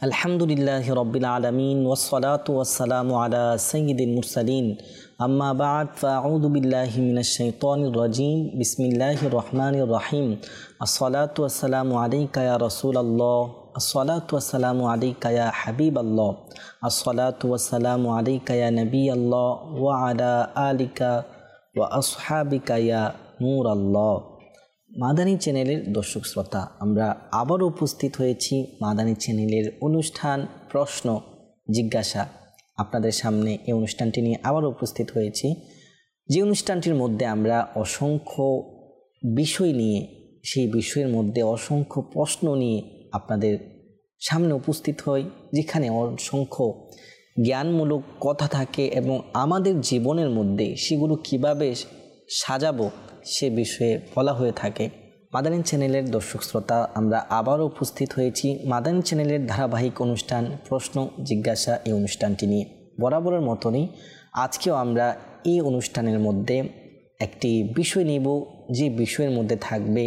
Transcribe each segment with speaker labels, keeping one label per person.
Speaker 1: আলহামদুলিল্লাহি রাব্বিল আলামিন ওয়াসসালাতু ওয়াসসালামু আলা সাইয়্যিদিল মুরসালিন আম্মা বা'দ ফাআউযু বিল্লাহি মিনাশ শাইতানির রাজীম বিসমিল্লাহির রহমানির রহিম আসসালাতু ওয়াসসালামু আলাইকা ইয়া রাসূলাল্লাহ আসসালাতু ওয়াসসালামু আলাইকা ইয়া হাবিবাল্লাহ আসসালাতু ওয়াসসালামু আলাইকা ইয়া নবিয়াল্লাহ ওয়া আলা আলিকা ওয়া আসহাবিকা ইয়া নূরাল্লাহ। মাদানী চ্যানেলের দর্শক শ্রোতা, আমরা আবারও উপস্থিত হয়েছি মাদানী চ্যানেলের অনুষ্ঠান প্রশ্ন জিজ্ঞাসা। আপনাদের সামনে এই অনুষ্ঠানটি নিয়ে আবারও উপস্থিত হয়েছি, যে অনুষ্ঠানটির মধ্যে আমরা অসংখ্য বিষয় নিয়ে, সেই বিষয়ের মধ্যে অসংখ্য প্রশ্ন নিয়ে আপনাদের সামনে উপস্থিত হই, যেখানে অসংখ্য জ্ঞানমূলক কথা থাকে এবং আমাদের জীবনের মধ্যে সেগুলো কিভাবে সাজাবো সে বিষয়ে বলা হয়ে থাকে। মাদানী চ্যানেলের দর্শক শ্রোতা, আমরা আবারও উপস্থিত হয়েছি মাদানী চ্যানেলের ধারাবাহিক অনুষ্ঠান প্রশ্ন জিজ্ঞাসা এই অনুষ্ঠানটি নিয়ে। বরাবরের মতনই আজকেও আমরা এই অনুষ্ঠানের মধ্যে একটি বিষয় নিব, যে বিষয়ের মধ্যে থাকবে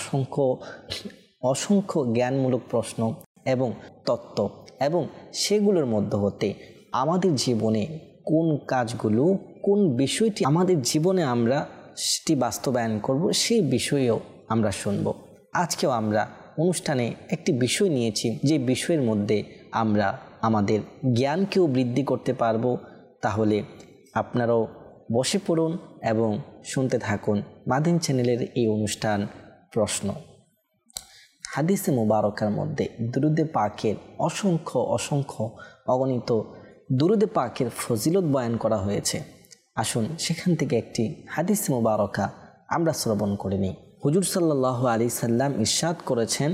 Speaker 1: অসংখ্য জ্ঞানমূলক প্রশ্ন এবং তত্ত্ব, এবং সেগুলোর মধ্যে হতে আমাদের জীবনে কোন কাজগুলো, কোন বিষয়টি আমাদের জীবনে আমরা সেটি বাস্তবায়ন করব, সেই বিষয়েও আমরা শুনব। আজকেও আমরা অনুষ্ঠানে একটি বিষয় নিয়েছি, যে বিষয়ের মধ্যে আমরা আমাদের জ্ঞানকেও বৃদ্ধি করতে পারবো। তাহলে আপনারাও বসে পড়ুন এবং শুনতে থাকুন মাদানী চ্যানেলের এই অনুষ্ঠান প্রশ্ন। হাদিসে মুবারকার মধ্যে দুরুদে পাকের অসংখ্য অগণিত দুরুদে পাকের ফজিলত বয়ান করা হয়েছে। আসুন সেখান থেকে একটি হাদিস মুবারকা আমরা শ্রবণ করে নিই। হুজুর সাল্লাল্লাহু আলাইহি সাল্লাম ইরশাদ করেছেন,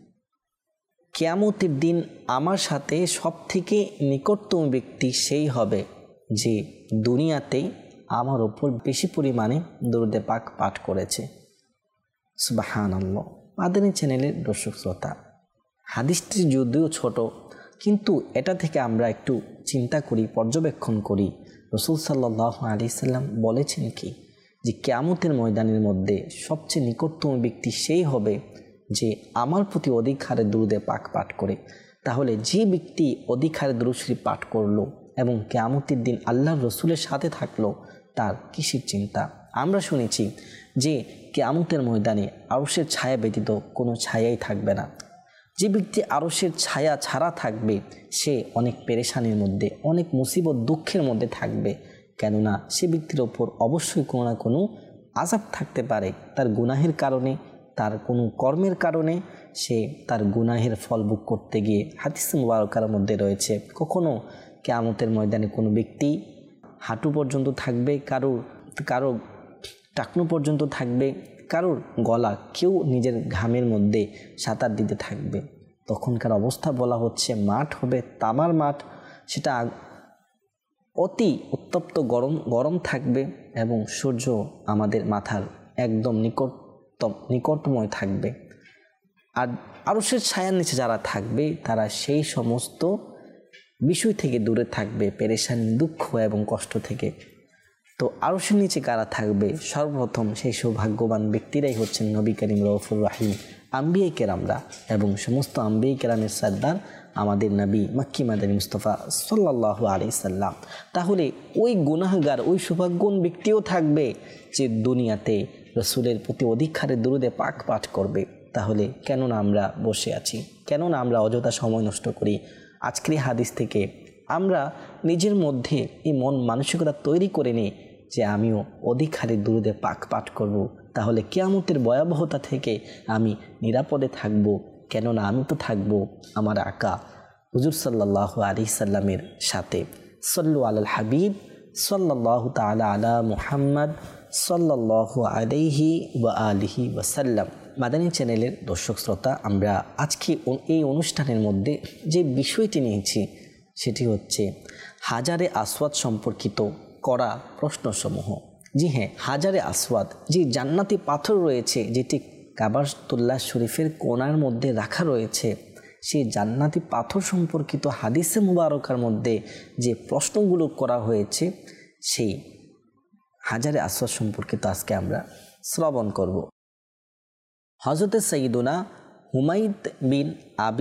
Speaker 1: কিয়ামতের দিন আমার সাথে সবথেকে নিকটতম ব্যক্তি সেই হবে যে দুনিয়াতে আমার ওপর বেশি পরিমাণে দুরুদে পাক পাঠ করেছে। সুবহানাল্লাহ। মাদানী চ্যানেলের দর্শক শ্রোতা, হাদিসটি যদিও ছোট, কিন্তু এটা থেকে আমরা একটু চিন্তা করি, পর্যবেক্ষণ করি। রাসূল সাল্লাল্লাহু আলাইহি সাল্লাম বলেছেন কি, যে কিয়ামতের ময়দানের মধ্যে সবচেয়ে নিকটতম ব্যক্তি সেই হবে যে আমার প্রতি অধিক হারে দুরুদে পাক পাঠ করে। তাহলে যে ব্যক্তি অধিক হারে দুরূদ শরীফ পাঠ করলো এবং কিয়ামতের দিন আল্লাহর রসুলের সাথে থাকলো, তার কিসের চিন্তা? আমরা শুনেছি যে কিয়ামতের ময়দানে আরশের ছায়া ব্যতীত কোনো ছায়াই থাকবে না। যে ব্যক্তি আরশের ছায়া ছাড়া থাকবে, সে অনেক পেরেশানির মধ্যে, অনেক মুসিবত দুঃখের মধ্যে থাকবে। কেননা সে ব্যক্তির ওপর অবশ্যই কোনো না কোনো আযাব থাকতে পারে, তার গুনাহের কারণে, তার কোনো কর্মের কারণে সে তার গুনাহের ফল ভোগ করতে গিয়ে। হাদিস মুবারকার মধ্যে রয়েছে, কখনো কিয়ামতের ময়দানে কোনো ব্যক্তি হাঁটু পর্যন্ত থাকবে, কারো টাকনু পর্যন্ত থাকবে, কারোর গলা, কেউ নিজের ঘামের মধ্যে সাঁতার দিতে থাকবে। তখনকার অবস্থা বলা হচ্ছে, মাঠ হবে তামার মাঠ, সেটা অতি উত্তপ্ত গরম থাকবে এবং সূর্য আমাদের মাথার একদম নিকটময় থাকবে। আর আরশের ছায়ার নিচে যারা থাকবে, তারা সেই সমস্ত বিষয় থেকে দূরে থাকবে, পেরেশানি, দুঃখ এবং কষ্ট থেকে। তো আরশের নিচে কারা থাকবে? সর্বপ্রথম সেই সৌভাগ্যবান ব্যক্তিরাই হচ্ছেন নবী করিম রউফুর রহিম, আম্বিয়া কেরামরা, এবং সমস্ত আম্বিয়া কেরামের সর্দার আমাদের নবী মক্কি মাদানী মুস্তাফা সাল্লাল্লাহু আলাইহি সাল্লাম। তাহলে ওই গুনাহগার, ওই সৌভাগ্যবান ব্যক্তিও থাকবে যে দুনিয়াতে রসুলের প্রতি অধিক হারে দুরুদে পাক পাঠ করবে। তাহলে কেন না আমরা বসে আছি, কেন না আমরা অযথা সময় নষ্ট করি? আজকের এই হাদিস থেকে আমরা নিজের মধ্যে এই মন মানসিকতা তৈরি করে নিই যে আমিও অধিক হারে দুরুদে পাক পাঠ করব। তাহলে কিয়ামতের ভয়াবহতা থেকে আমি নিরাপদে থাকব। কেননা আমি তো থাকবো আমার আকা হুজুর সাল্লাল্লাহু আলাইহি সাল্লামের সাথে। সাল্লু আলাল হাবিব সাল্লাল্লাহু তাআলা আলা মুহাম্মদ সাল্লাল্লাহু আলাইহি ওয়া আলিহি ওয়াসাল্লাম। মাদানী চ্যানেলের দর্শক শ্রোতা, আমরা আজকে এই অনুষ্ঠানের মধ্যে যে বিষয়টি নিয়েছি সেটি হচ্ছে হাজারে আসওয়াদ সম্পর্কিত করা প্রশ্নসমূহ। জি হ্যাঁ, হাজারে আসওয়াদ, যে জান্নাতি পাথর রয়েছে, যেটি কাবাতুল্লাহ শরীফের কোণার মধ্যে রাখা রয়েছে, সেই জান্নাতি পাথর সম্পর্কিত হাদিসে মুবারকার মধ্যে যে প্রশ্নগুলো করা হয়েছে, সেই হাজারে আসওয়াদ সম্পর্কিত আজকে আমরা শ্রবণ করব। হযরতে সাইয়্যিদুনা হুমায়দ বিন আবি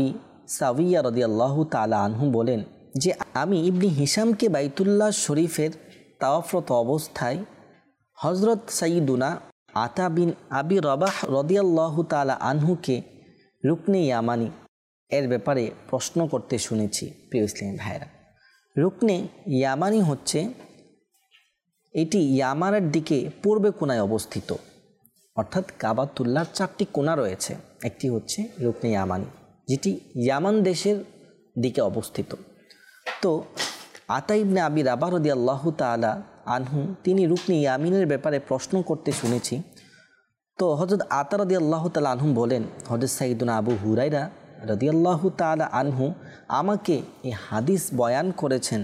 Speaker 1: সাবিয়া রাদিয়াল্লাহু তাআলা আনহু বলেন যে আমি ইবনে হিশামকে বাইতুল্লাহ শরীফের তাওয়াফরত অবস্থায় হজরত সাইয়্যিদুনা আতা বিন আবি রবাহ রাদিয়াল্লাহু তাআলা আনহুকে রুকনে ইয়ামানি এর ব্যাপারে প্রশ্ন করতে শুনেছি। প্রিয় ইসলামী ভাইরা, রুকনে ইয়ামানি হচ্ছে এটি ইয়ামানের দিকে পূর্বে কোণায় অবস্থিত, অর্থাৎ কাবাতুল্লাহর 4টি কোণা রয়েছে, একটি হচ্ছে রুকনে ইয়ামানি যেটি ইয়ামান দেশের দিকে অবস্থিত। তো আতা ইবনে আবি রাবাহ রাদিয়াল্লাহু তাআলা আনহু তিনি রুকনে ইয়ামিনের ব্যাপারে প্রশ্ন করতে শুনেছি। তো হযরত আতা রাদিয়াল্লাহু তাআলা আনহু বলেন, হযরত সাইয়্যিদুনা আবু হুরায়রা রাদিয়াল্লাহু তাআলা আনহু আমাকে এই হাদিস বয়ান করেছেন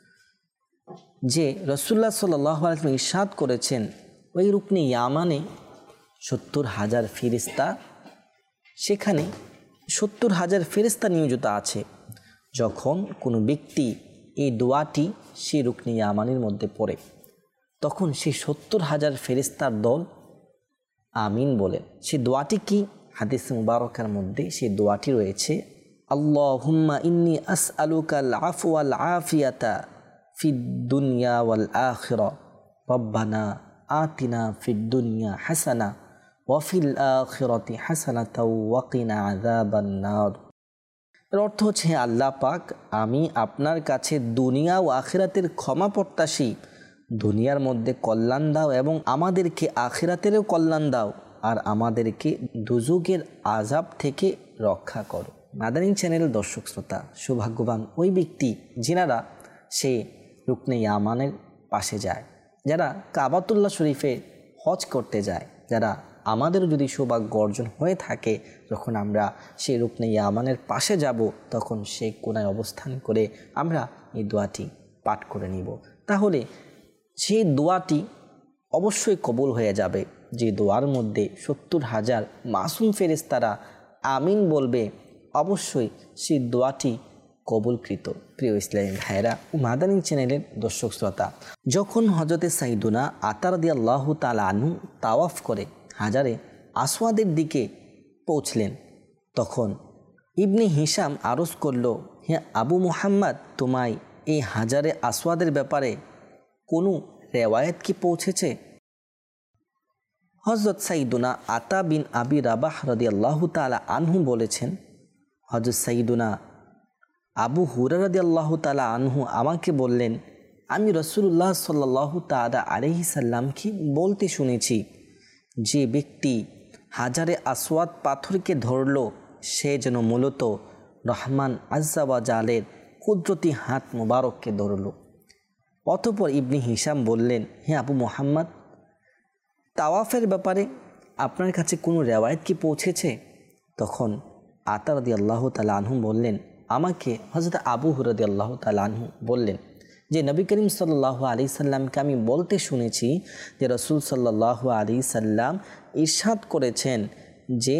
Speaker 1: যে রাসূলুল্লাহ সাল্লাল্লাহু আলাইহি ওয়াসাল্লাম ইরশাদ করেছেন ওই রুকনে ইয়ামানে 70,000 ফেরেশতা, সেখানে 70,000 ফেরেশতা নিয়োজিত আছে। যখন কোনো ব্যক্তি এই দোয়াটি সেই রুকনে ইয়ামানির মধ্যে পড়ে তখন সেই 70,000 ফেরেশতার দল আমিন বলে। সেই দোয়াটি কি? হাদিস মুবারকার মধ্যে সেই দোয়াটি রয়েছে, আল্লাহুম্মা ইন্নী আসআলুকাল আফওয়া ওয়াল আফিয়াতা ফিদ দুনিয়া ওয়াল আখিরা রব্বানা আতিনা ফিদ দুনিয়া হাসানা ওয়া ফিল আখিরাতি হাসানাতাও ওয়া কিনা আযাবান নার। এর অর্থ হচ্ছে, হে আল্লাহ পাক, আমি আপনার কাছে দুনিয়া ও আখিরাতের ক্ষমা প্রত্যাশী, দুনিয়ার মধ্যে কল্যাণ দাও এবং আমাদেরকে আখিরাতেরও কল্যাণ দাও, আর আমাদেরকে দুজুগের আযাব থেকে রক্ষা করো। মাদানী চ্যানেল দর্শক শ্রোতা, সৌভাগ্যবান ওই ব্যক্তি যিনারা সে রুকনে ইয়ামানের পাশে যায়, যারা কাবাতুল্লাহ শরীফে হজ করতে যায়, যারা আমাদেরও যদি সৌভাগ্য অর্জন হয়ে থাকে যখন আমরা সেই রুকনে ইয়ামানের পাশে যাব তখন সেই কোণায় অবস্থান করে আমরা এই দোয়াটি পাঠ করে নিব, তাহলে সেই দোয়াটি অবশ্যই কবুল হয়ে যাবে। যে দোয়ার মধ্যে 70,000 মাসুম ফেরেশতারা আমিন বলবে, অবশ্যই সেই দোয়াটি কবুলকৃত। প্রিয় ইসলামী ভাইরা ও মাদানী চ্যানেলের দর্শক শ্রোতা, যখন হযরতে সাইয়্যিদুনা আতা রাদিয়াল্লাহু তাআলা আনহু তাওয়াফ করে হাজারে আসওয়াদের দিকে পৌঁছলেন, তখন ইবনে হিশাম আরজ করল, হে আবু মুহাম্মদ, তোমায় এই হাজারে আসওয়াদের ব্যাপারে কোনো রেওয়ায়েত কি পৌঁছেছে? হযরত সাইয়্যিদুনা আতা বিন আবি রাবাহ রাদিয়াল্লাহু তাআলা আনহু বলেছেন, হযরত সাইয়্যিদুনা আবু হুরায়রা রাদিয়াল্লাহু তাআলা আনহু আমাকে বললেন, আমি রাসূলুল্লাহ সাল্লাল্লাহু তাআলা আলাইহি সাল্লামকে বলতে শুনেছি, যে ব্যক্তি হাজারে আসওয়াদ পাথরকে ধরল সে যেন মূলত রহমান আজ্জা ওয়া জালের কুদরতি হাত মুবারককে ধরল। অতঃপর ইবনে হিশাম বললেন, হে আবু মুহাম্মদ, তাওয়াফের ব্যাপারে আপনার কাছে কোনো রেওয়ায়েত কি পৌঁছেছে? তখন আতা রাদিয়াল্লাহু তাআলা আনহু বললেন, আমাকে হযরত আবু হুরায়রা রাদিয়াল্লাহু তাআলা আনহু বললেন যে নবী করিম সাল্লাল্লাহু আলাইহি সাল্লামকে আমি বলতে শুনেছি যে রাসূল সাল্লাল্লাহু আলাইহি সাল্লাম ইরশাদ করেছেন যে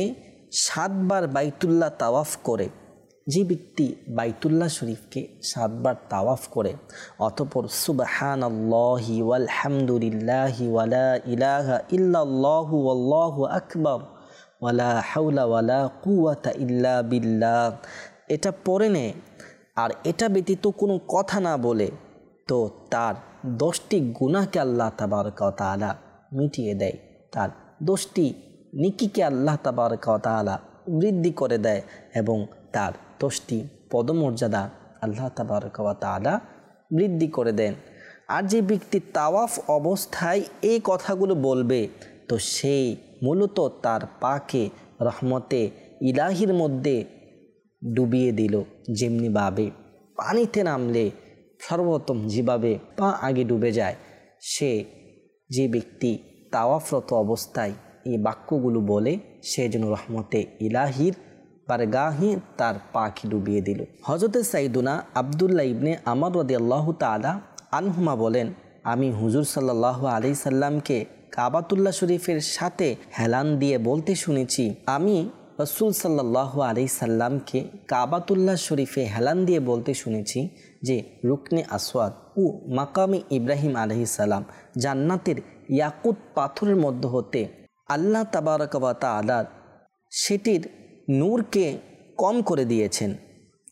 Speaker 1: 7 বার বাইতুল্লাহ তাওয়াফ করে, যে ব্যক্তি বাইতুল্লাহ শরীফকে 7 বার তাওয়াফ করে অতঃপর সুবহানাল্লাহি ওয়াল হামদুলিল্লাহি ওয়ালা ইলাহা ইল্লাল্লাহু ওয়াল্লাহু আকবার ওয়ালা হাওলা ওয়ালা কুওয়াতা ইল্লা বিল্লাহ এটা পড়ে নে, আর এটা ব্যতীত কোনো কথা না বলে, তো তার 10টি গুনাহকে আল্লাহ তাবারক ওয়া তাআলা মিটিয়ে দেয়, তার 10টি নেকিকে আল্লাহ তাবারক ওয়া তাআলা বৃদ্ধি করে দেয় এবং তার 10টি পদমর্যাদা আল্লাহ তাবারক ওয়া তাআলা বৃদ্ধি করে দেন। আর যে ব্যক্তি তাওয়াফ অবস্থায় এই কথাগুলো বলবে তো সেই মূলত তার পাকে রহমতে ইলাহির মধ্যে ডুবিয়ে দিল, যেমনিভাবে পানিতে নামলে সর্বপ্রথম যেভাবে পা আগে ডুবে যায়, সে যে ব্যক্তি তাওয়াফরত অবস্থায় এই বাক্যগুলো বলে সে যেন রহমতে ইলাহির বারগাহে তার পাখি ডুবিয়ে দিল। হযরত সাইয়্যিদুনা আব্দুল্লাহ ইবনে আমর রাদিয়াল্লাহু তাআলা আনহুমা বলেন, আমি হুজুর সাল্লাল্লাহু আলাইহি সাল্লামকে কাবাতুল্লাহ শরীফের সাথে হেলান দিয়ে বলতে শুনেছি, আমি রাসূল সাল্লাল্লাহু আলাইহি সাল্লামকে কাবাতুল্লাহ শরীফে হেলান দিয়ে বলতে শুনেছি যে রুকনে আসওয়াদ ও মাকামে ইব্রাহিম আলাইহিস সালাম জান্নাতের ইয়াকুত পাথরের মধ্যে হতে আল্লাহ তাবারক ওয়া তাআলা সেটির নূরকে কম করে দিয়েছেন,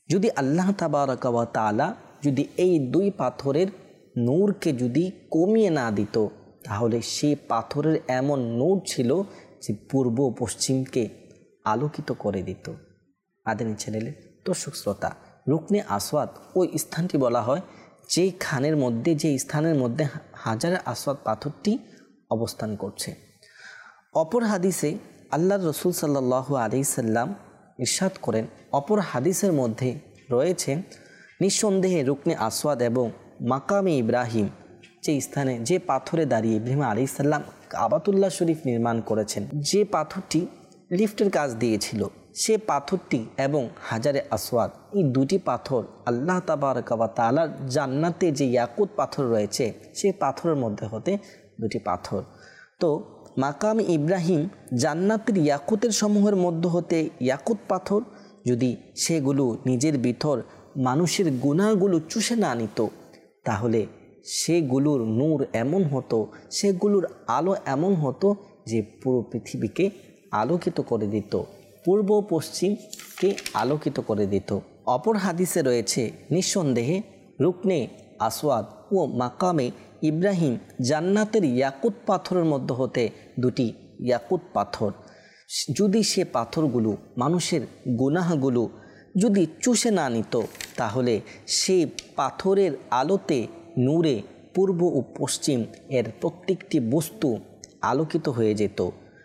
Speaker 1: যদি আল্লাহ তাবারক ওয়া তাআলা যদি এই দুই পাথরের নূরকে যদি কমিয়ে না দিত, তাহলে সেই পাথরের এমন নূর ছিল যে পূর্ব পশ্চিমকে আলোকিত করে দিত। আদরণীয় চ্যানেলের দর্শক শ্রোতা, রুকনে আসওয়াদ ওই স্থানটি বলা হয় যে স্থানের মধ্যে হাজারে আসওয়াদ পাথরটি অবস্থান করছে। অপর হাদিসে আল্লাহর রসুল সাল্লাল্লাহু আলাইহি সাল্লাম ইরশাদ করেন, অপর হাদিসের মধ্যে রয়েছে নিঃসন্দেহে রুকনে আসওয়াদ এবং মাকামে ইব্রাহিম যে স্থানে যে পাথরে দাঁড়িয়ে ইব্রাহিম আলাইহিস সালাম কাবাতুল্লাহ শরীফ নির্মাণ করেছেন, যে পাথরটি লিফটের কাজ দিয়েছিল, সে পাথরটি এবং হাজারে আসওয়াদ এই দুটি পাথর আল্লাহ তাবারক ওয়া তাআলার জান্নাতে যে ইয়াকুত পাথর রয়েছে সেই পাথরের মধ্যে হতে দুটি পাথর। তো মাকাম ইব্রাহিম জান্নাতের ইয়াকুতের সমূহের মধ্য হতে ইয়াকুত পাথর, যদি সেগুলো নিজের ভিতর মানুষের গুনাহগুলো চুষে না নিত, তাহলে সেগুলোর নূর এমন হতো, সেগুলোর আলো এমন হতো যে পুরো পৃথিবীকে আলোকিত করে দিত, পূর্ব পশ্চিমকে আলোকিত করে দিত। অপর হাদিসে রয়েছে নিঃসন্দেহে রুকনে আসওয়াদ ও মাকামে ইব্রাহিম জান্নাতের ইয়াকুত পাথরের মধ্যে হতে দুটি ইয়াকুত পাথর, যদি সে পাথরগুলো মানুষের গুনাহগুলো যদি চুষে না নিত, তাহলে সেই পাথরের আলোতে নূরে পূর্ব ও পশ্চিম এর প্রত্যেকটি বস্তু আলোকিত হয়ে যেত।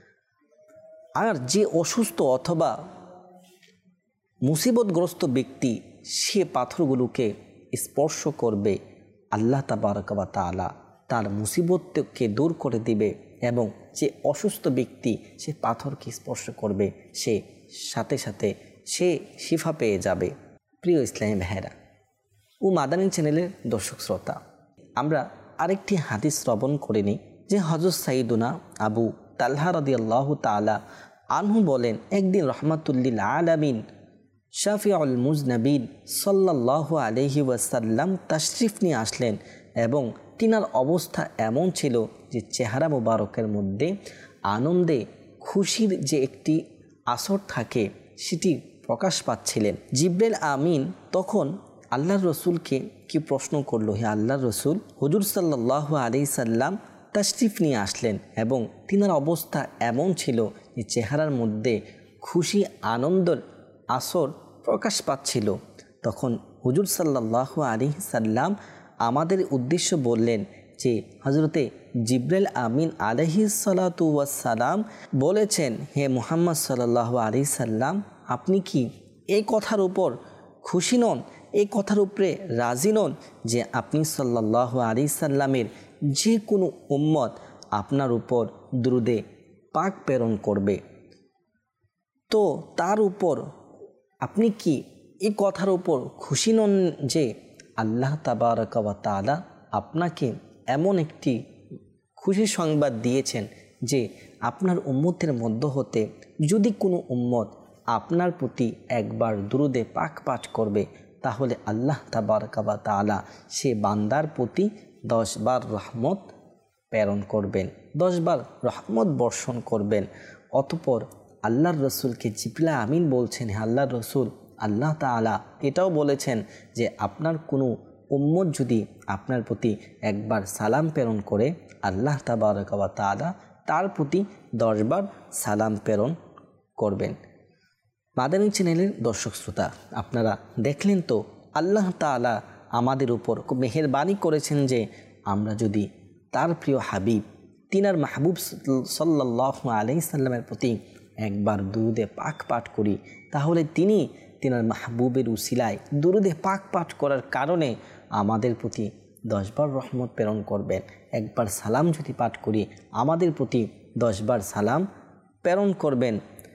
Speaker 1: আর যে অসুস্থ অথবা মুসিবতগ্রস্ত ব্যক্তি সে পাথরগুলোকে স্পর্শ করবে, আল্লাহ তাবারক ওয়া তাআলা তার মুসিবতকে দূর করে দিবে, এবং যে অসুস্থ ব্যক্তি সে পাথরকে স্পর্শ করবে সে সাথে সাথে সে শিফা পেয়ে যাবে। প্রিয় ইসলামী ভাইরা ও মাদানী চ্যানেলের দর্শক শ্রোতা, আমরা আরেকটি হাদিস শ্রবণ করে নিই যে হযরত সাইয়্যিদুনা আবু তালহা রাদিয়াল্লাহু তাআলা আনহু বলেন, একদিন রহমাতুল্লিল আলামিন শাফিউল মুজনাবিন সাল্লাল্লাহু আলাইহি ওয়াসাল্লাম তাশরিফ নিয়ে আসলেন এবং তিনার অবস্থা এমন ছিল যে চেহারা মোবারকের মধ্যে আনন্দে খুশির যে একটি আসর থাকে সেটি প্রকাশ পাচ্ছিলেন। জিবরাইল আমিন তখন আল্লাহর রসুলকে কি প্রশ্ন করলো, হে আল্লাহর রসুল, হুজুর সাল্লাল্লাহু আলাইহি সাল্লাম তাশরিফ নিয়ে আসলেন এবং তিনার অবস্থা এমন ছিল যে চেহারার মধ্যে খুশি আনন্দের আসর প্রকাশ পাচ্ছিল। তখন হুজুর সাল্লাল্লাহু আলাইহি সাল্লাম আমাদের উদ্দেশ্য বললেন যে হযরতে জিবরাইল আমিন আলাইহিস সালাতু ওয়াস সালাম বলেছেন, হে মুহাম্মদ সাল্লাল্লাহু আলাইহি সাল্লাম, আপনি কি এই কথার উপর খুশি নন, এই কথার উপরে রাজি নন যে আপনি সাল্লাল্লাহু আলাইহি সাল্লামের যে কোনো উম্মত আপনার উপর দুরুদে পাক প্রেরণ করবে? তো তার উপর আপনি কি এই কথার উপর খুশি নন যে আল্লাহ তাবারক ওয়া তাআলা আপনাকে এমন একটি খুশি সংবাদ দিয়েছেন যে আপনার উম্মতের মধ্য হতে যদি কোনো উম্মত আপনার প্রতি একবার দুরুদে পাক পাঠ করবে, তাহলে আল্লাহ তাবারক ওয়া তাআলা সে বান্দার প্রতি 10 বার রহমত প্রেরণ করবেন, 10 বার রহমত বর্ষণ করবেন। অতঃপর আল্লাহর রসুলকে জিবরিল আমিন বলছেন, হে আল্লাহর রসুল, আল্লাহ তাআলা এটাও বলেছেন যে আপনার কোনো উম্মত যদি আপনার প্রতি একবার সালাম প্রেরণ করে, আল্লাহ তাবারক ওয়া তাআলা তার প্রতি 10 বার সালাম প্রেরণ করবেন। মাদানী চ্যানেলের দর্শক শ্রোতা, আপনারা দেখলেন তো আল্লাহ তাআলা আমাদের উপর খুব মেহেরবানি করেছেন যে আমরা যদি তার প্রিয় হাবিব তিনার মাহবুব সাল্লাল্লাহু আলাইহি সাল্লামের প্রতি একবার দুরুদে পাক পাঠ করি, তাহলে তিনি তিনার মাহবুবের উসিলায় দুরুদে পাক পাঠ করার কারণে আমাদের প্রতি 10 বার রহমত প্রেরণ করবেন। একবার সালাম যদি পাঠ করি, আমাদের প্রতি 10 বার সালাম প্রেরণ করবেন।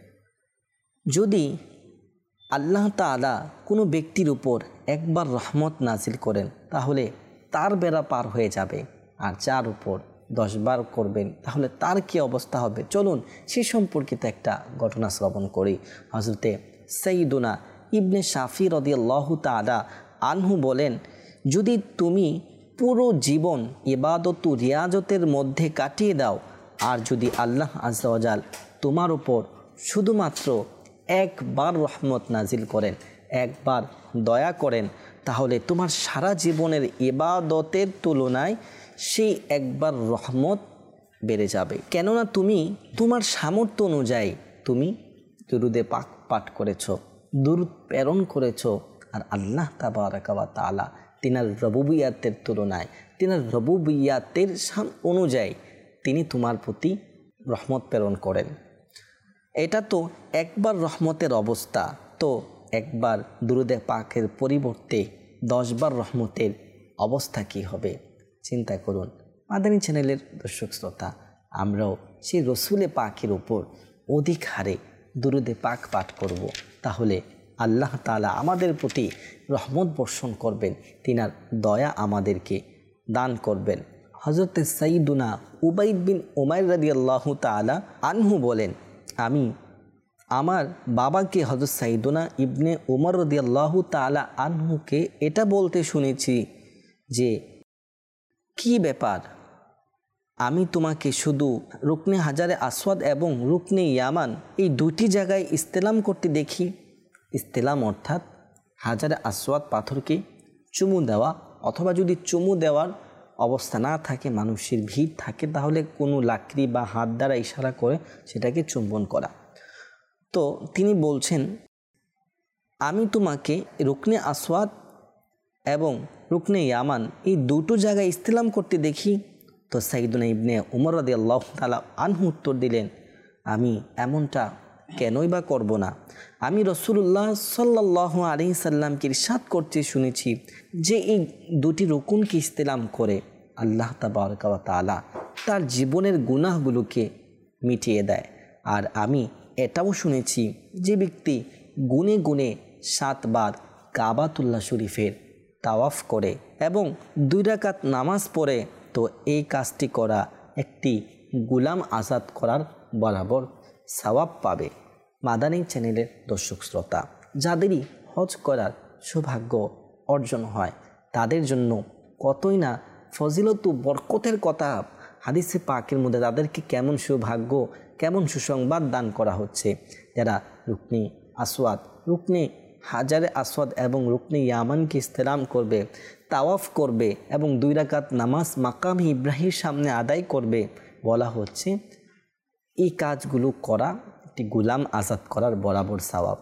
Speaker 1: যদি আল্লাহ তাআলা কোনো ব্যক্তির উপর একবার রহমত নাজিল করেন, তাহলে তার বেড়া পার হয়ে যাবে, আর যার উপর 10 বার করবেন তাহলে তার কি অবস্থা হবে? চলুন সে সম্পর্কিত একটা ঘটনা শ্রবণ করি। হযরতে সাইয়্যিদুনা ইবনে শাফি রাদিয়াল্লাহু তাআলা আনহু বলেন, যদি তুমি পুরো জীবন ইবাদত ও রিয়াজতের মধ্যে কাটিয়ে দাও, আর যদি আল্লাহ আযজা ওয়া জাল তোমার উপর শুধুমাত্র একবার রহমত নাজিল করেন, একবার দয়া করেন, তাহলে তোমার সারা জীবনের ইবাদতের তুলনায় সেই একবার রহমত বেড়ে যাবে। কেননা তুমি তোমার সামর্থ্য অনুযায়ী তুমি দুরুদে পাক পাঠ করেছ, দুরুদ প্রেরণ করেছ। আর আল্লাহ তাবারাকা ওয়া তাআলা তিনার রুবুবিয়াতের তুলনায়, তিনার রুবুবিয়াতের অনুযায়ী তিনি তোমার প্রতি রহমত প্রেরণ করেন। এটা তো একবার রহমতের অবস্থা, তো একবার দুরুদে পাকের পরিবর্তে 10 বার রহমতের অবস্থা কি হবে? চিন্তা করুন। মাদানী চ্যানেলের দর্শক শ্রোতা, আমরাও সেই রসুলে পাকের উপর অধিক হারে দুরুদে পাক পাঠ করব, তাহলে আল্লাহ তাআলা আমাদের প্রতি রহমত বর্ষণ করবেন, তিনার দয়া আমাদেরকে দান করবেন। হযরত সাইয়্যিদুনা উবাইদ বিন উমাইর রাদিয়াল্লাহু তাআলা আনহু বলেন, আমি আমার বাবাকে হযরত সাইয়্যিদুনা ইবনে উমর রাদিয়াল্লাহু তাআলা আনহুকে এটা বলতে শুনেছি যে, কি ব্যাপার, আমি তোমাকে শুধু রুকনে হাজারে আসওয়াদ এবং রুকনে ইয়ামান এই দুটি জায়গায় ইস্তেলাম করতে দেখি। ইস্তেলাম অর্থাৎ হাজারে আসওয়াদ পাথরকে চুমু দেওয়া, অথবা যদি চুমু দেওয়ার অবস্থা না থাকে, মানুষের ভিড় থাকে, তাহলে কোনো লাকড়ি বা হাত দ্বারা ইশারা করে সেটাকে চুম্বন করা। তো তিনি বলছেন, আমি তোমাকে রুকনে আসওয়াদ এবং রুকনে ইয়ামান এই দুটো জায়গায় ইস্তেলাম করতে দেখি। তো সাইয়্যিদুনা ইবনে উমর রাদিয়াল্লাহু তাআলা আনহু উত্তর দিলেন, আমি এমনটা কেনই বা করব না? আমি রাসূলুল্লাহ সাল্লাল্লাহু আলাইহি সাল্লামকে ইরশাদ করতে শুনেছি যে এই দুটি রুকুনকে ইস্তেলাম করে আল্লাহ তাবারকা ওয়া তাআলা তার জীবনের গুনাহগুলোকে মিটিয়ে দেয়। আর আমি এটাও শুনেছি যে ব্যক্তি গুনে গুনে 7 বার কাবাতুল্লাহ শরীফের তাওয়াফ করে এবং 2 রাকাত নামাজ পড়ে, তো এই কাজটি করা একটি গোলাম আজাদ করার বরাবর সওয়াব পাবে। মাদানী চ্যানেলের দর্শক শ্রোতা, যাদেরই হজ করার সৌভাগ্য অর্জন হয় তাদের জন্য কতই না ফজিলত বরকতের কথা হাদিসে পাকের মধ্যে তাদেরকে কেমন সৌভাগ্য, কেমন সুসংবাদ দান করা হচ্ছে। যারা রুকনে আসওয়াদ, রুকনে হাজারে আসওয়াদ এবং রুকনে ইয়ামানকে ইস্তেলাম করবে, তাওয়াফ করবে এবং 2 রাকাত নামাজ মাকাম ইব্রাহিমের সামনে আদায় করবে, বলা হচ্ছে এই কাজগুলো করা একটি গোলাম আজাদ করার বরাবর সওয়াব।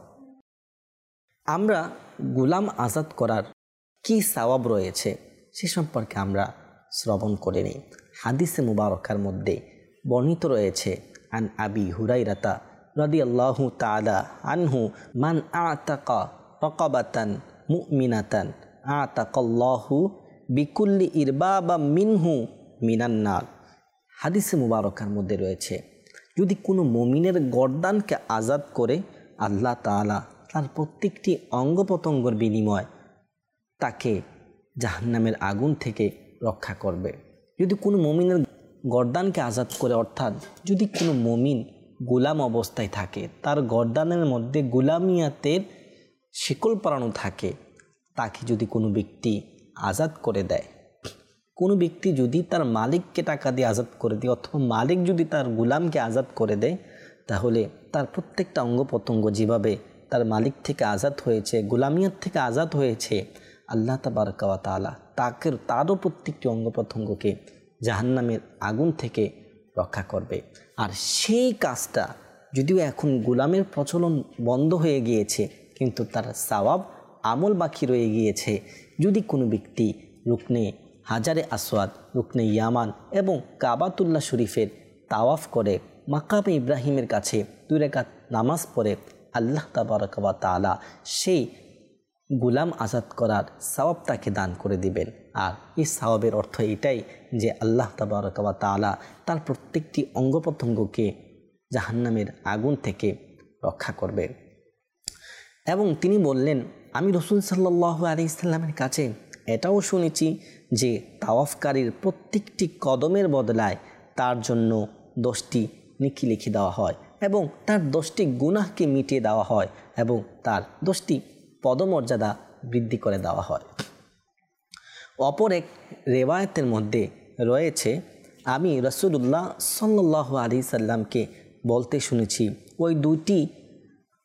Speaker 1: আমরা গোলাম আজাদ করার কি সওয়াব রয়েছে সে সম্পর্কে আমরা শ্রবণ করে নিই। হাদিসে মুবারকার মধ্যে বর্ণিত রয়েছে, আন আবি হুরাইরাতা রাদিয়াল্লাহু তাআলা আনহু, মান আতাকা রাকাবাতান মুমিনাতান আতাকাল্লাহু বিকুল্লি ইরবাবা মিনহু মিনান নার। হাদিসে মুবারকার মধ্যে রয়েছে, যদি কোনো মুমিনের গর্দানকে আজাদ করে আল্লাহ তাআলা তার প্রত্যেকটি অঙ্গ প্রত্যঙ্গের বিনিময় তাকে জাহান্নামের আগুন থেকে রক্ষা করবে। যদি কোনো মুমিনের গর্দানকে আজাদ করে, অর্থাৎ যদি কোনো মুমিন গোলাম অবস্থায় থাকে, তার গর্দানের মধ্যে গোলামিয়াতের শিকল পরানো থাকে, তাকে যদি কোনো ব্যক্তি আজাদ করে দেয়, কোনো ব্যক্তি যদি তার মালিককে টাকা দিয়ে আজাদ করে দেয়, অথবা মালিক যদি তার গোলামকে আজাদ করে দেয়, তাহলে তার প্রত্যেকটা অঙ্গ প্রত্যঙ্গ যেভাবে তার মালিক থেকে আজাদ হয়েছে, গোলামিয়াত থেকে আজাদ হয়েছে, আল্লাহ তাবারকা ওয়া তাআলা তারও প্রত্যেকটি অঙ্গ প্রত্যঙ্গকে জাহান্নামের আগুন থেকে রক্ষা করবে। আর সেই কাজটা যদিও এখন গোলামের প্রচলন বন্ধ হয়ে গিয়েছে, কিন্তু তার সওয়াব আমল বাকি রয়ে গিয়েছে। যদি কোনো ব্যক্তি রুকনে হাজারে আসওয়াদ, রুকনে ইয়ামান এবং কাবাতুল্লাহ শরীফের তাওয়াফ করে, মাকামে ইব্রাহিমের কাছে 2 রাকাত নামাজ পড়ে, আল্লাহ তাবারকা ওয়া তাআলা সেই গোলাম আজাদ করার সওয়াব তাকে দান করে দিবেন। আর এই সওয়াবের অর্থ এটাই যে আল্লাহ তাবারকা ওয়া তাআলা তার প্রত্যেকটি অঙ্গ প্রত্যঙ্গকে জাহান্নামের আগুন থেকে রক্ষা করবে। এবং তিনি বললেন, আমি রাসূল সাল্লাল্লাহু আলাইহি সাল্লামের কাছে এটাও শুনেছি যে তাওয়াফকারীর প্রত্যেকটি কদমের বদলায় তার জন্য 10টি নেকি লিখে দেওয়া হয় এবং তার 10টি গুনাহকে মিটিয়ে দেওয়া হয় এবং তার 10টি পদমর্যাদা বৃদ্ধি করে দেওয়া হয়। অপর এক রেওয়ায়াতের মধ্যে রয়েছে, আমি রাসূলুল্লাহ সাল্লাল্লাহু আলাইহি সাল্লামকে বলতে শুনেছি, ওই 2টি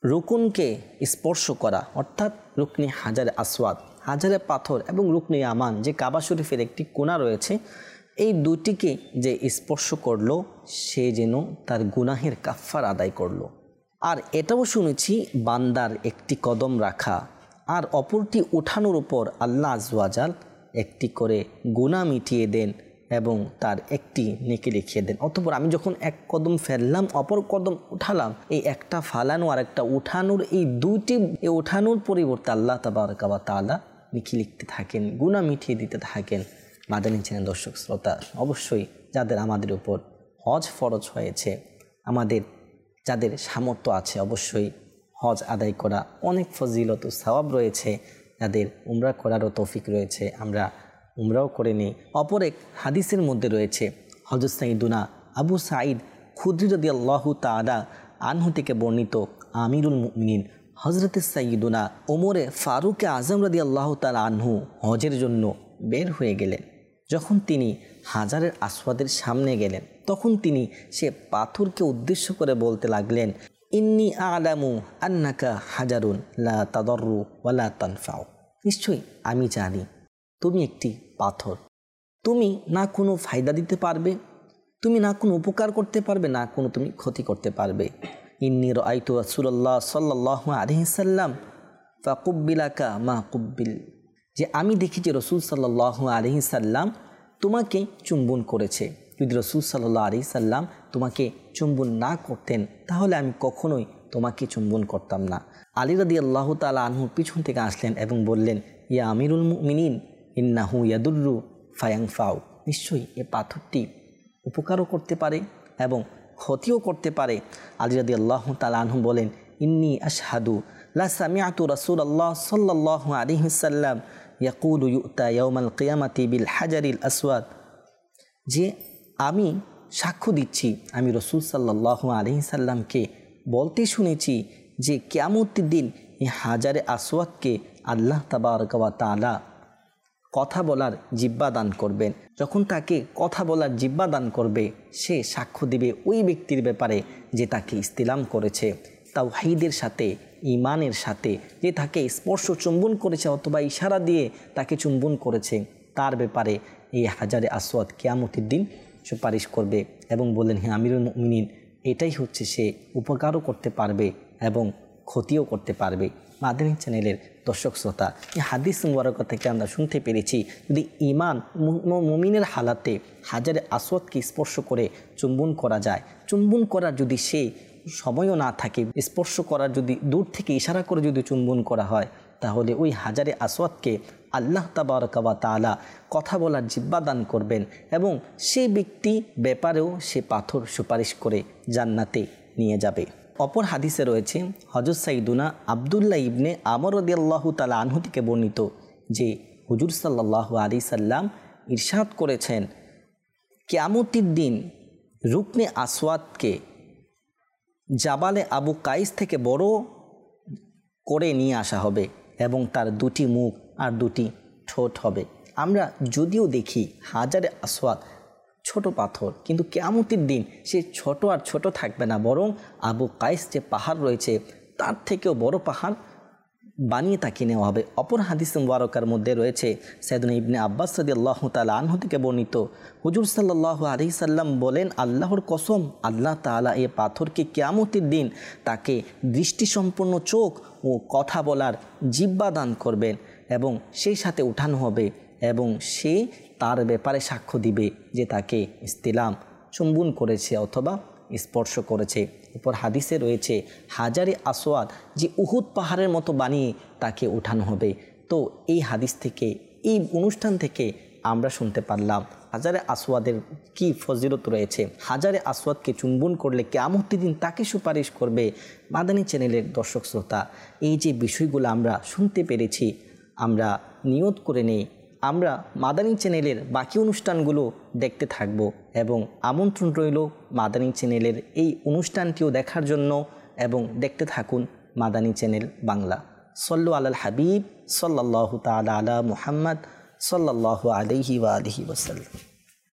Speaker 1: রুকুনকে স্পর্শ করা অর্থাৎ রুকনি হাজারে আসওয়াদ, হাজারে পাথর এবং রুকনি আমান যে কাবা শরীফের একটি কোণা রয়েছে, এই দুটিকে যে স্পর্শ করলো সে যেন তার গুনাহের কাফফার আদায় করলো। আর এটাও শুনেছি বান্দার একটি কদম রাখা আর অপরটি উঠানোর উপর আল্লাহ আযওয়াজাল একটি করে গুনাহ মিটিয়ে দেন এবং তার একটি নেকি লিখিয়ে দেন। অতঃপর আমি যখন এক কদম ফেললাম অপর কদম উঠালাম, এই একটা ফালানো আর একটা উঠানোর এই দুইটি উঠানোর পরিবর্তে আল্লাহ তাবারকা ওয়া তাআলা নেকি লিখতে থাকেন, গুনাহ মিটিয়ে দিতে থাকেন। মাদানী চ্যানেল দর্শক শ্রোতা, অবশ্যই যাদের আমাদের উপর হজ ফরজ হয়েছে, আমাদের যাদের সামর্থ্য আছে, অবশ্যই হজ আদায় করা অনেক ফজিলত ও সওয়াব রয়েছে। যাদের উমরা করারও তৌফিক রয়েছে, আমরা উমরাও করে নিই। অপর এক হাদিসের মধ্যে রয়েছে হযরত সাইয়্যিদুনা আবু সাঈদ খুদরি রাদিয়াল্লাহু তাআলা আনহু থেকে বর্ণিত, আমিরুল মুমিনিন হযরতে সাইয়্যিদুনা ওমরে ফারুক আজম রাদিয়াল্লাহু তাআলা আনহু হজের জন্য বের হয়ে গেলেন। যখন তিনি হাজারের আসওয়াদের সামনে গেলেন, তখন তিনি সে পাথরকে উদ্দেশ্য করে বলতে লাগলেন, ইন্নী আ'লামু আন্নাকা হাজারুন লা তাদররু ওয়া লা তানফাউ। নিশ্চয়ই আমি জানি তুমি একটি পাথর, তুমি না কোনো ফায়দা দিতে পারবে, তুমি না কোনো উপকার করতে পারবে, না কোনো তুমি ক্ষতি করতে পারবে। ইন্নী রাআইতু রাসূলুল্লাহ সাল্লাল্লাহু আলাইহি সাল্লাম ফাকুব্বিলাকা মা কুব্বিল, যে আমি দেখেছি রাসূল সাল্লাল্লাহু আলাইহি সাল্লাম তোমাকে চুম্বন করেছে। যদি রাসূল সাল্লাল্লাহু আলাইহি সাল্লাম তোমাকে চুম্বন না করতেন তাহলে আমি কখনোই তোমাকে চুম্বন করতাম না। আলী রাদিয়াল্লাহু তাআলা আনহু পিছন থেকে আসলেন এবং বললেন, ইয়া আমিরুল মুমিনিন ইন্নাহু ইয়াদুররু ফায়ানফাউ, নিশ্চয়ই এ পাথরটি উপকারও করতে পারে এবং ক্ষতিও করতে পারে। আলী রাদিয়াল্লাহু তাআলা আনহু বলেন, ইন্নী আশহাদু লা সামিআতু রাসূলুল্লাহ সাল্লাল্লাহু আলাইহি সাল্লাম ইয়াকুলু ইউতা ইয়াউমাল কিয়ামাতি বিল হাজারিল আসওয়াদ, যে আমি সাক্ষ্য দিচ্ছি আমি রাসূল সাল্লাল্লাহু আলাইহি সাল্লামকে বলতে শুনেছি যে কিয়ামতের দিন এই হাজারে আসওয়াদকে আল্লাহ তাবারকা ওয়া তাআলা কথা বলার জিহ্বা দান করবেন। যখন তাকে কথা বলার জিহ্বা দান করবে, সে সাক্ষ্য দিবে ওই ব্যক্তির ব্যাপারে যে তাকে ইস্তিলাম করেছে তাওহীদের সাথে, ঈমানের সাথে, যে তাকে স্পর্শ চুম্বন করেছে অথবা ইশারা দিয়ে তাকে চুম্বন করেছে, তার ব্যাপারে এই হাজারে আসওয়াদ কিয়ামতের দিন সুপারিশ করবে এবং বললেন, হ্যাঁ আমিরুল মুমিনিন, এটাই হচ্ছে সে উপকারও করতে পারবে এবং ক্ষতিও করতে পারবে। মাদানী চ্যানেলের দর্শক শ্রোতা, এই হাদিস মুবারক থেকে আমরা শুনতে পেরেছি যদি ঈমান মুমিনের হালাতে হাজারে আসওয়াদকে স্পর্শ করে চুম্বন করা যায়, চুম্বন করার যদি সে সময়ও না থাকে, স্পর্শ করার যদি দূর থেকে ইশারা করে যদি চুম্বন করা হয়, তাহলে ওই হাজারে আসওয়াদকে আল্লাহ তাবারকা ওয়া তাআলা কথা বলার জিহ্বা দান করবেন এবং সেই ব্যক্তি ব্যাপারেও সে পাথর সুপারিশ করে জান্নাতে নিয়ে যাবে। অপর হাদিসে রয়েছে হযরত সাইয়্যিদুনা আব্দুল্লাহ ইবনে আমর রাদিয়াল্লাহু তাআলা আনহু থেকে বর্ণিত যে হুজুর সাল্লাল্লাহু আলাইহি সাল্লাম ইরশাদ করেছেন, কিয়ামতের দিন রুকনে আসওয়াদকে জাবালে আবু কাইস থেকে বড় করে নিয়ে আসা হবে এবং তার দুটি মুখ আর দুটি ঠোঁট হবে। আমরা যদিও দেখি হাজারে আসওয়াদ ছোট পাথর, কিন্তু কিয়ামতের দিন সে ছোট আর ছোট থাকবে না, বরং আবু কাইস যে পাহাড় রয়েছে তার থেকেও বড় পাহাড় বানিয়ে তাকে নেওয়া হবে। অপর হাদিস মুবারকার মধ্যে রয়েছে সাইয়্যিদুনা ইবনে আব্বাস রাদিয়াল্লাহু তাআলা আনহু থেকে বর্ণিত, হুজুর সাল্লাল্লাহু আলাইহি সাল্লাম বলেন, আল্লাহর কসম, আল্লাহ তাআলা এই পাথরকে কিয়ামতের দিন তাকে দৃষ্টিসম্পন্ন চোখ ও কথা বলার জিহ্বা দান করবেন এবং সেই সাথে উঠানো হবে এবং সে তার ব্যাপারে সাক্ষ্য দিবে যে তাকে ইস্তিলাম চুম্বন করেছে অথবা স্পর্শ করেছে। উপর হাদিসে রয়েছে হাজারে আসওয়াদ যে উহুদ পাহাড়ের মতো বানিয়ে তাকে উঠানো হবে। তো এই হাদিস থেকে, এই অনুষ্ঠান থেকে আমরা শুনতে পারলাম হাজারে আসওয়াদের কি ফজিলত রয়েছে। হাজারে আসওয়াদকে চুম্বন করলে কিয়ামতের দিন তাকে সুপারিশ করবে। মাদানী চ্যানেলের দর্শক শ্রোতা, এই যে বিষয়গুলো আমরা শুনতে পেরেছি, আমরা নিয়ত করে নেই আমরা মাদানী চ্যানেলের বাকি অনুষ্ঠানগুলো দেখতে থাকব এবং আমন্ত্রণ রইল মাদানী চ্যানেলের এই অনুষ্ঠানটিও দেখার জন্য এবং দেখতে থাকুন মাদানী চ্যানেল বাংলা। সল্লু আলাল হাবিব সাল্লাল্লাহু তাআলা আলা মুহাম্মদ সাল্লাল্লাহু আলাইহি ওয়া আলিহি ওয়াসাল্লাম।